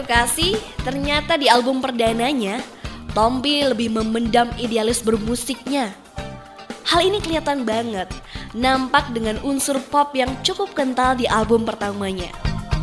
Edukasi, ternyata di album perdananya, Tompi lebih memendam idealis bermusiknya. Hal ini kelihatan banget, nampak dengan unsur pop yang cukup kental di album pertamanya.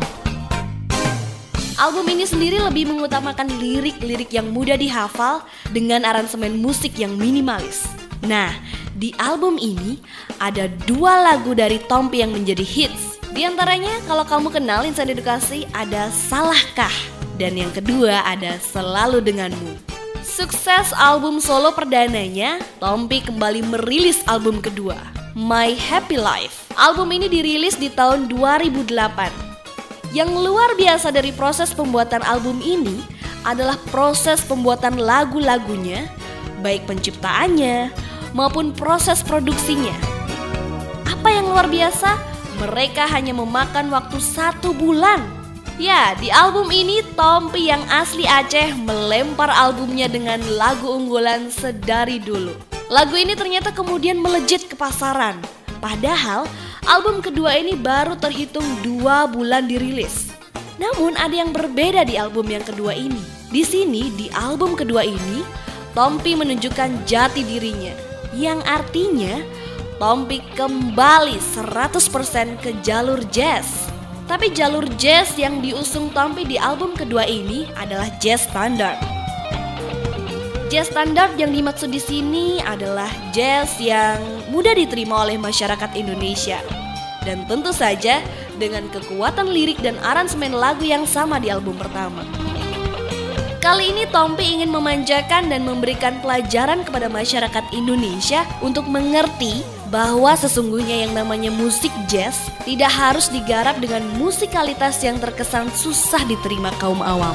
Album ini sendiri lebih mengutamakan lirik-lirik yang mudah dihafal dengan aransemen musik yang minimalis. Nah, di album ini ada 2 lagu dari Tompi yang menjadi hits. Di antaranya kalau kamu kenal Insan Edukasi ada Salahkah, dan yang kedua ada Selalu Denganmu. Sukses album solo perdananya, Tompi kembali merilis album kedua, My Happy Life. Album ini dirilis di tahun 2008. Yang luar biasa dari proses pembuatan album ini adalah proses pembuatan lagu-lagunya, baik penciptaannya maupun proses produksinya. Apa yang luar biasa? Mereka hanya memakan waktu 1 bulan. Ya, di album ini Tompi yang asli Aceh melempar albumnya dengan lagu unggulan Sedari Dulu. Lagu ini ternyata kemudian melejit ke pasaran. Padahal album kedua ini baru terhitung 2 bulan dirilis. Namun ada yang berbeda di album yang kedua ini. Di sini, di album kedua ini, Tompi menunjukkan jati dirinya, yang artinya Tompi kembali 100% ke jalur jazz. Tapi jalur jazz yang diusung Tompi di album kedua ini adalah jazz standard. Jazz standard yang dimaksud di sini adalah jazz yang mudah diterima oleh masyarakat Indonesia. Dan tentu saja dengan kekuatan lirik dan aransemen lagu yang sama di album pertama. Kali ini Tompi ingin memanjakan dan memberikan pelajaran kepada masyarakat Indonesia untuk mengerti bahwa sesungguhnya yang namanya musik jazz tidak harus digarap dengan musikalitas yang terkesan susah diterima kaum awam.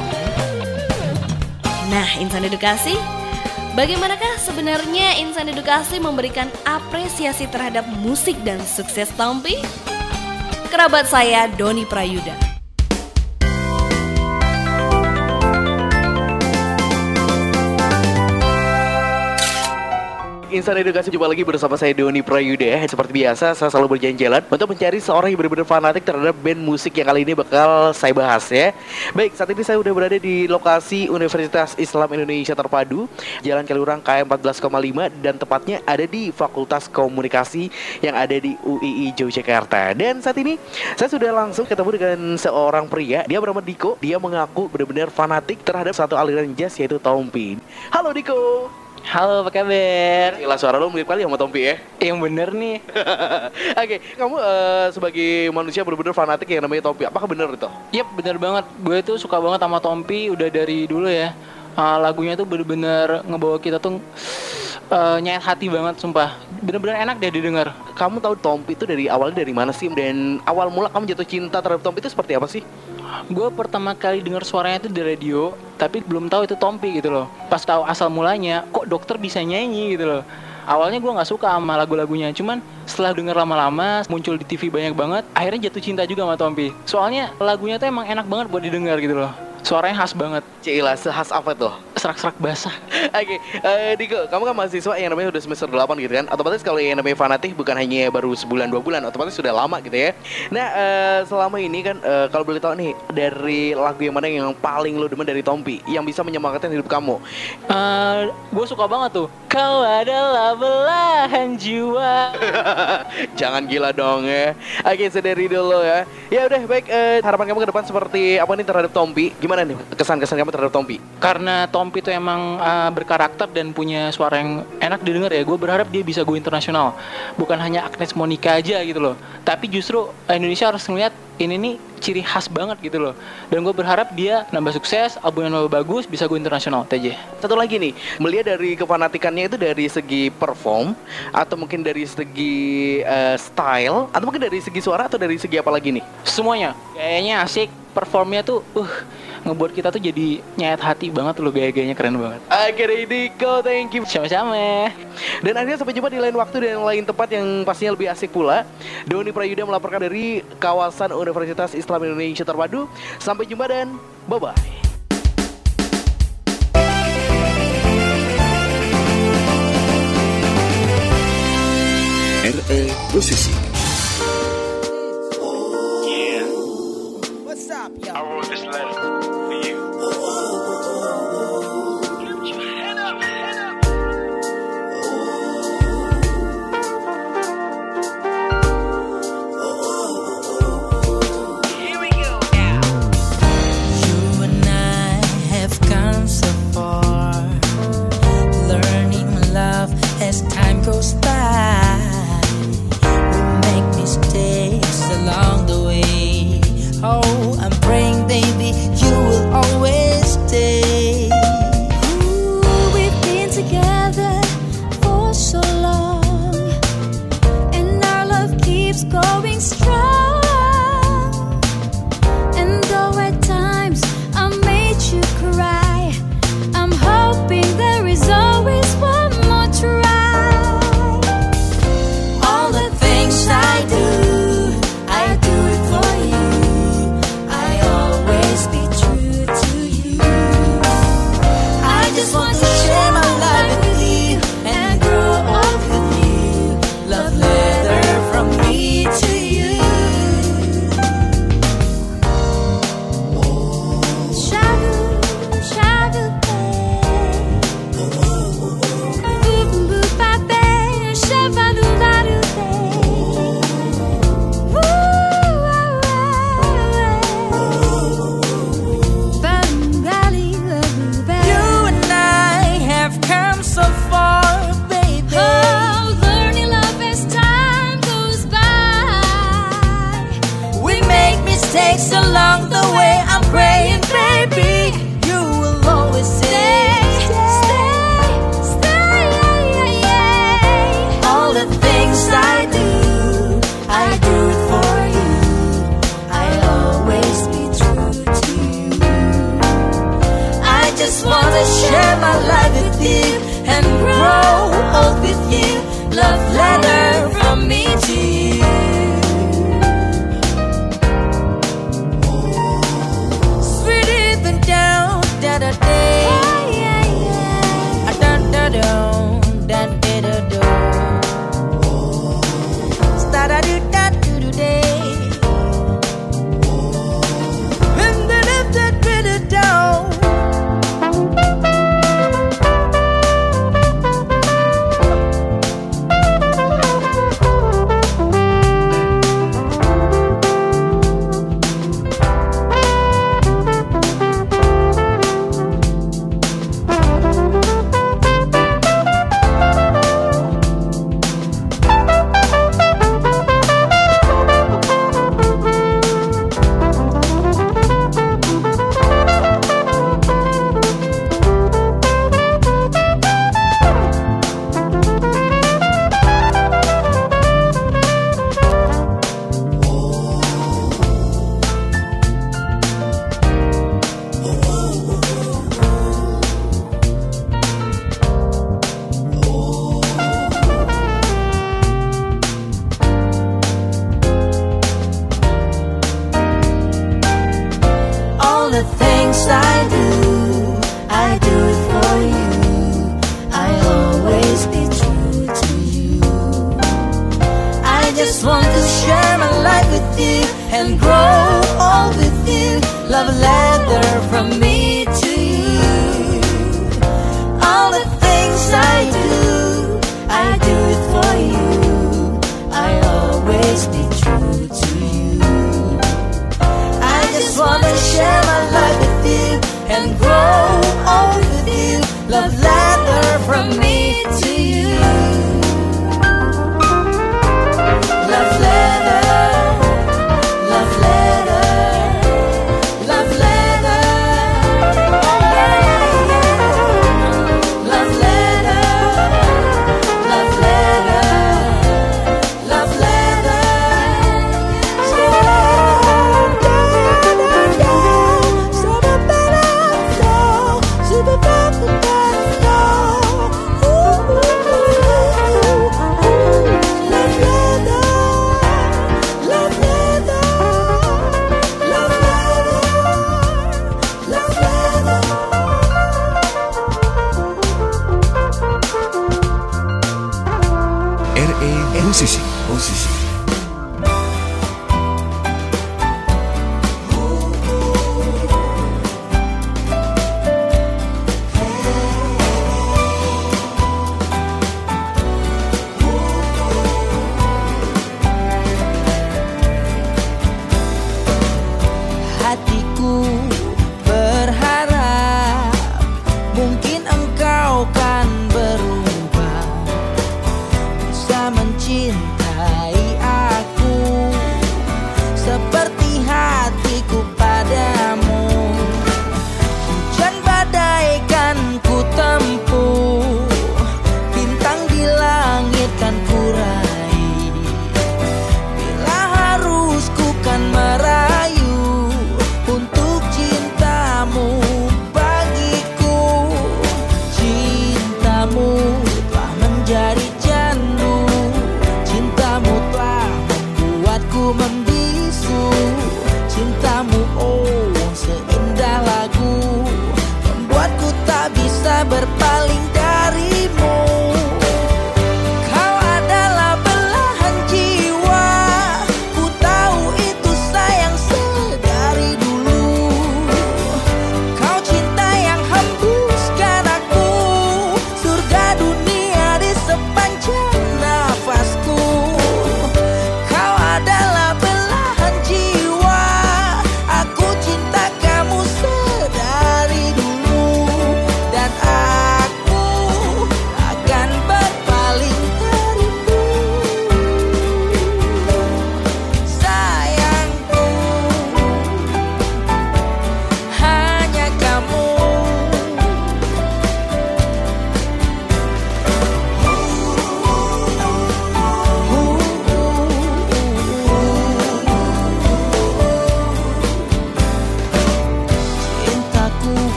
Nah, Insan Edukasi, bagaimanakah sebenarnya Insan Edukasi memberikan apresiasi terhadap musik dan sukses Tompi? Kerabat saya Doni Prayuda. Insan Edukasi, jumpa lagi bersama saya Doni Prayuda. Seperti biasa, saya selalu berjalan-jalan untuk mencari seorang yang benar-benar fanatik terhadap band musik yang kali ini bakal saya bahas ya. Baik, saat ini saya udah berada di lokasi Universitas Islam Indonesia Terpadu, Jalan Kaliurang KM 14,5, dan tepatnya ada di Fakultas Komunikasi yang ada di UII Yogyakarta. Dan saat ini saya sudah langsung ketemu dengan seorang pria. Dia bernama Diko. Dia mengaku benar-benar fanatik terhadap satu aliran jazz, yaitu Tompi. Halo Diko. Halo, apa kabar? Gila, suara lo mirip kali sama Tompi ya? Yang bener nih. Oke, kamu sebagai manusia benar-benar fanatik yang namanya Tompi. Apakah benar itu? Yap, bener banget. Gue tuh suka banget sama Tompi udah dari dulu ya. Lagunya tuh bener-bener ngebawa kita tuh nyayat hati banget, sumpah. Bener-bener enak deh didengar. Kamu tahu Tompi itu dari awalnya dari mana sih? Dan awal mula kamu jatuh cinta terhadap Tompi itu seperti apa sih? Gue pertama kali dengar suaranya tuh di radio, tapi belum tahu itu Tompi gitu loh. Pas tahu asal mulanya, kok dokter bisa nyanyi gitu loh. Awalnya gue nggak suka sama lagu-lagunya, cuman setelah denger lama-lama muncul di TV banyak banget, akhirnya jatuh cinta juga sama Tompi. Soalnya lagunya tuh emang enak banget buat didengar gitu loh. Suaranya khas banget. Cila, sehas apa tuh? Serak-serak basah. Oke, Diko, kamu kan mahasiswa yang namanya udah semester 8 gitu kan. Otomatis kalau yang namanya fanatik bukan hanya baru sebulan 2 bulan, otomatis sudah lama gitu ya. Nah, selama ini kan kalau boleh tahu nih, dari lagu yang mana yang paling lo demen dari Tompi, yang bisa menyemangatkan hidup kamu? Gue suka banget tuh. Kau adalah belahan jiwa. Jangan gila dong ya. Oke, sedari dulu ya. Ya udah, baik, harapan kamu ke depan seperti apa nih terhadap Tompi? Gimana nih kesan-kesan kamu terhadap Tompi? Karena Tompi itu emang berkarakter dan punya suara yang enak didengar ya. Gue berharap dia bisa go internasional. Bukan hanya Agnes Monica aja gitu loh. Tapi justru Indonesia harus ngeliat ini nih ciri khas banget gitu loh. Dan gue berharap dia nambah sukses, albumnya nambah bagus, bisa go internasional aja. Satu lagi nih, melihat dari kefanatikannya itu dari segi perform, atau mungkin dari segi style, atau mungkin dari segi suara, atau dari segi apa lagi nih? Semuanya, kayaknya asik. Performnya tuh ngebuat kita tuh jadi nyayat hati banget loh, gaya-gayanya keren banget. Oke, Diko, thank you. Sama-sama. Dan akhirnya sampai jumpa di lain waktu dan lain tempat yang pastinya lebih asik pula. Doni Prayuda melaporkan dari kawasan Universitas Islam Indonesia Terpadu. Sampai jumpa dan bye-bye. RE Musisi. I wrote this letter for you. just want to share my life with you and grow old with you. Love letter from me to you. All the things I do it for you. I always be true to you. I just wanna share my life with you and grow old with you. Love letter from me to you. Love letter, love letter, love letter. Oh yeah, yeah, yeah. Love letter, love letter, love letter. RE Musisi. Hatiku berharap mungkin engkau kan berubah, bisa mencintai